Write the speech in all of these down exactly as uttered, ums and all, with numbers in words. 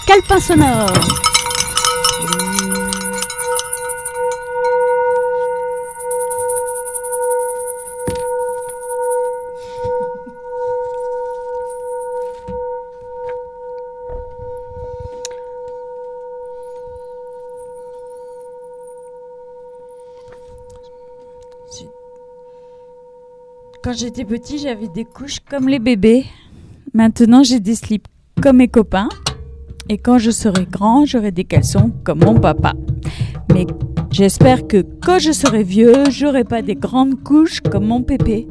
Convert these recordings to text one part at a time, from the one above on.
Calepin sonore. Quand j'étais petit, j'avais des couches comme les bébés. Maintenant, j'ai des slips comme mes copains. Et quand je serai grand, j'aurai des caleçons comme mon papa. Mais j'espère que quand je serai vieux, j'aurai pas des grandes couches comme mon pépé.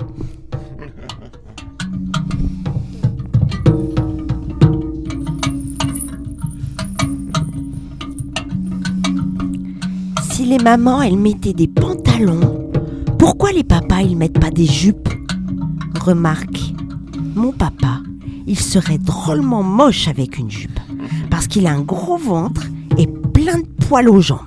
Si les mamans, elles mettaient des pantalons, pourquoi les papas, ils mettent pas des jupes ? Remarque, mon papa, il serait drôlement moche avec une jupe, parce qu'il a un gros ventre et plein de poils aux jambes.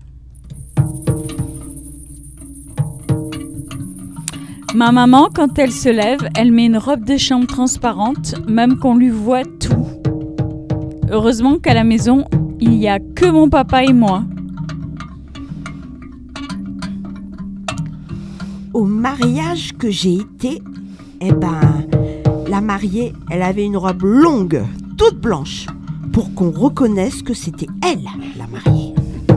Ma maman, quand elle se lève, elle met une robe de chambre transparente, même qu'on lui voit tout. Heureusement qu'à la maison, il n'y a que mon papa et moi. Au mariage que j'ai été, eh ben, la mariée, elle avait une robe longue, toute blanche, pour qu'on reconnaisse que c'était elle, la mariée.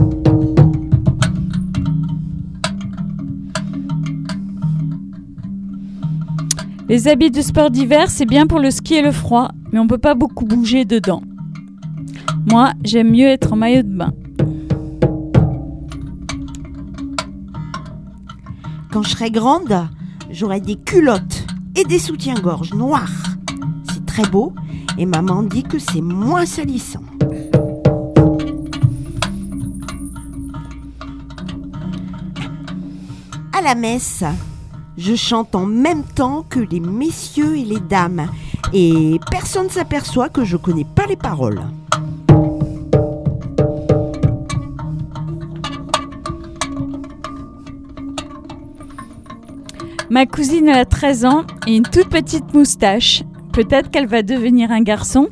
Les habits de sport d'hiver, c'est bien pour le ski et le froid, mais on peut pas beaucoup bouger dedans. Moi, j'aime mieux être en maillot de bain. Quand je serai grande, j'aurai des culottes et des soutiens-gorge noirs. C'est très beau et maman dit que c'est moins salissant. À la messe, je chante en même temps que les messieurs et les dames et personne ne s'aperçoit que je connais pas les paroles. Ma cousine elle a treize ans et une toute petite moustache. Peut-être qu'elle va devenir un garçon.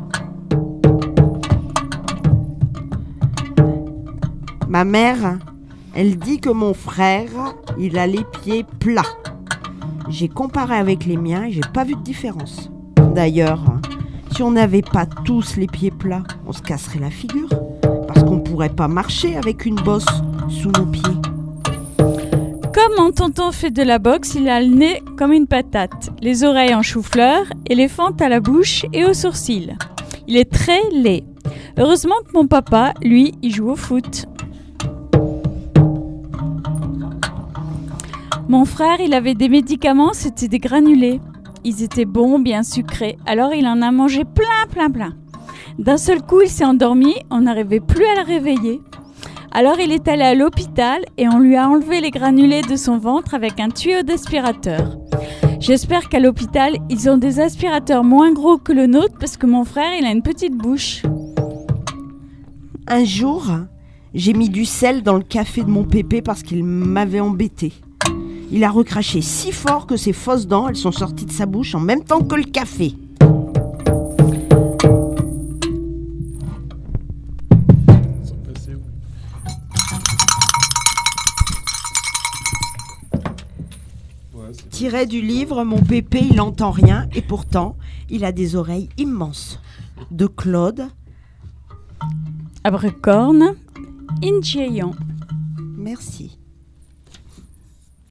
Ma mère, elle dit que mon frère, il a les pieds plats. J'ai comparé avec les miens et j'ai pas vu de différence. D'ailleurs, si on n'avait pas tous les pieds plats, on se casserait la figure. Parce qu'on pourrait pas marcher avec une bosse sous nos pieds. Comme mon tonton fait de la boxe, il a le nez comme une patate, les oreilles en chou-fleur et les fentes à la bouche et aux sourcils. Il est très laid. Heureusement que mon papa, lui, il joue au foot. Mon frère, il avait des médicaments, c'était des granulés. Ils étaient bons, bien sucrés, alors il en a mangé plein, plein, plein. D'un seul coup, il s'est endormi, on n'arrivait plus à le réveiller. Alors il est allé à l'hôpital et on lui a enlevé les granulés de son ventre avec un tuyau d'aspirateur. J'espère qu'à l'hôpital, ils ont des aspirateurs moins gros que le nôtre parce que mon frère, il a une petite bouche. Un jour, j'ai mis du sel dans le café de mon pépé parce qu'il m'avait embêté. Il a recraché si fort que ses fausses dents, elles sont sorties de sa bouche en même temps que le café. Tiré du livre, mon pépé, il n'entend rien et pourtant, il a des oreilles immenses. De Claude Abricorn, Incheon. Merci.